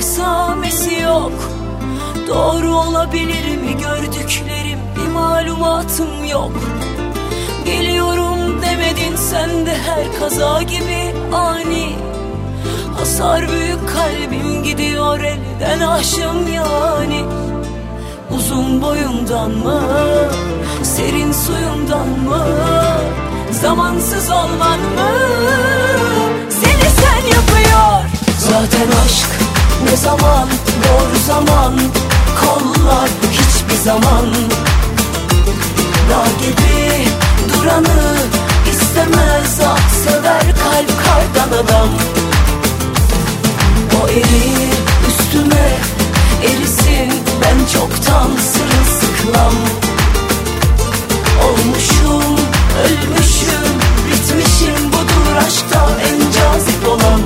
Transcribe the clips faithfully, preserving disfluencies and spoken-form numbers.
esamesi yok. Doğru olabilir mi gördüklerim, bir malumatım yok. Geliyorum demedin sen de, her kaza gibi ani. Hasar büyük, kalbim gidiyor elden, aşım yani. Uzun boyundan mı, serin suyundan mı, zamansız olman mı seni sen yapıyor? Zaten aşk ne zaman, doğru zaman, kollar hiçbir zaman. Dağ gibi duranı istemez, ah sever kalp kardan adam. O erir üstüme, erisin, ben çoktan sırılsıklam. Olmuşum, ölmüşüm, bitmişim, budur aşkta en cazip olan.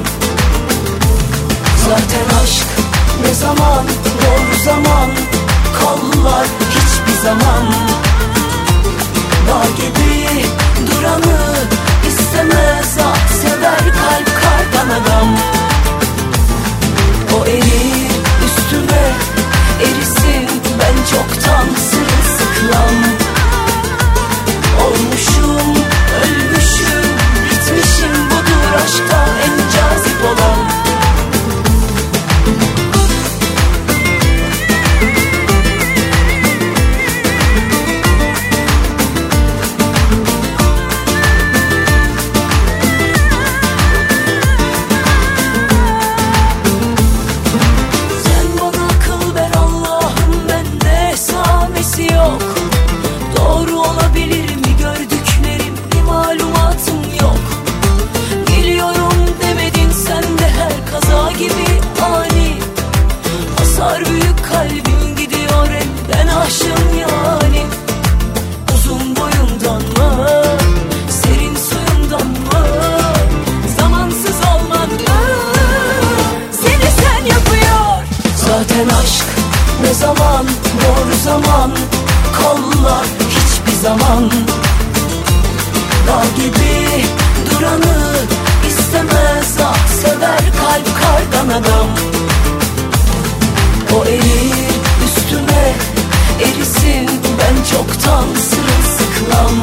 Zaten aşk ne zaman, doğru zaman, kollar hiçbir zaman. Dağ gibi duranı istemez, ah sever kalp kardan adam. O erir üstüme, erisin, ben çoktan sırılsıklam. Olmuşum, ölmüşüm, bitmişim, budur aşkta en cazip olan. Kalbim gidiyor elden, aşım yani. Uzun boyundan mı, serin suyundan mı, zamansız olman mı seni sen yapıyor? Zaten aşk ne zaman, doğru zaman, kollar hiçbir zaman. Dağ gibi duranı istemez, ah sever kalp kardan adam. O erir üstüme, erisin, ben çoktan sırılsıklam.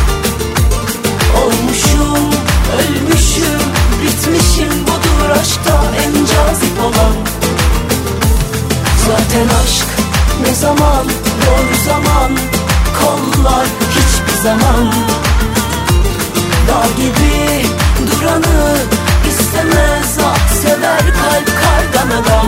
Olmuşum, ölmüşüm, bitmişim, budur aşkta en cazip olan. Zaten aşk ne zaman, doğru zaman, kollar hiçbir zaman. Dağ gibi duranı istemez, ah sever kalp kardan adam.